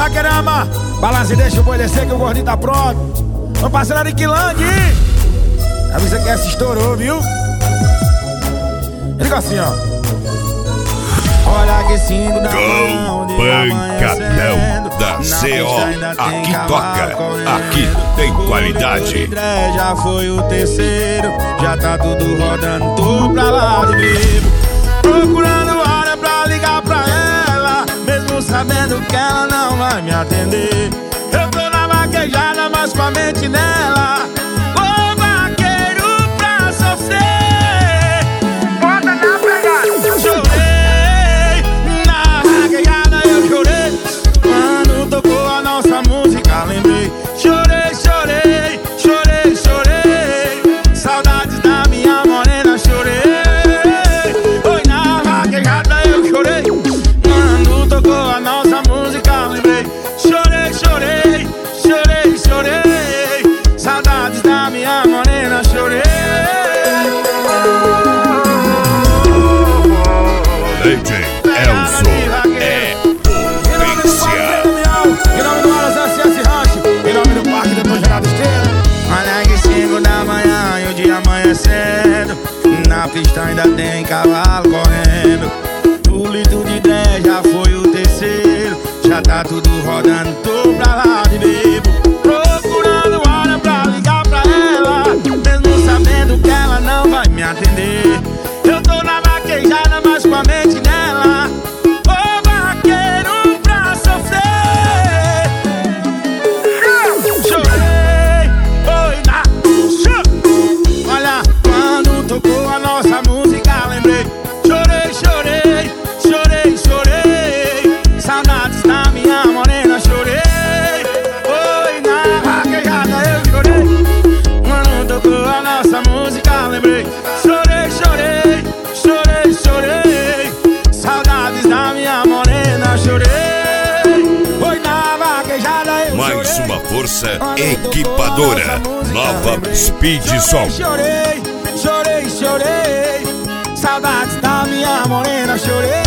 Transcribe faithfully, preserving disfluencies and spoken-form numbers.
Vaquerama, balança e deixa o boi descer que o gordinho tá pronto. Vamos passar na Riquilândia. Avisa que essa estourou, viu? Fica assim, ó. Olha que cinco da mão de Pancadão da C O. Aqui toca, aqui tem qualidade. Já foi o terceiro, já tá tudo rodando, tô pra lá de vivo. Procurando hora pra ligar pra ela, mesmo sabendo que ela não vai me atender. Eu tô na vaquejada, mas com a mente nela. Ô vaqueiro pra sofrer, bota na pegada. Chorei, na vaquejada eu chorei. Quando tocou a nossa música, lembrei. Chorei, chorei, chorei, chorei. Saudades da minha morena, chorei. Oi, na vaquejada eu chorei. Quando tocou a nossa música, lembrei. Chorei, chorei, chorei, chorei. Saudades da minha morena, chorei. D J Elson é potência. Em nome do Alas S S Ranch, em nome do Parque da Gerado Esteira. Olha que cinco da manhã e o dia amanhecendo. Na pista ainda tem cavalo correndo. O litro de dez já foi o terceiro. Já tá tudo rodando, tô pra lá de bebo. Procurando hora pra ligar pra ela, mesmo sabendo que ela não vai me atender. Eu tô na vaquejada, mas com a mente nela. Ô vaqueiro pra sofrer. Chorei, oi na olha, quando tocou a nossa música, lembrei. Chorei, chorei, chorei, chorei. Saudades da minha morena, chorei. Oi, na vaquejada eu chorei. Quando tocou a nossa música, lembrei. Chorei, chorei, chorei, chorei. Saudades da minha morena, chorei. Oi, na vaquejada eu chorei. Mais uma força equipadora. Nova Speed Som. Chorei, chorei, chorei. Saudades da minha morena, chorei.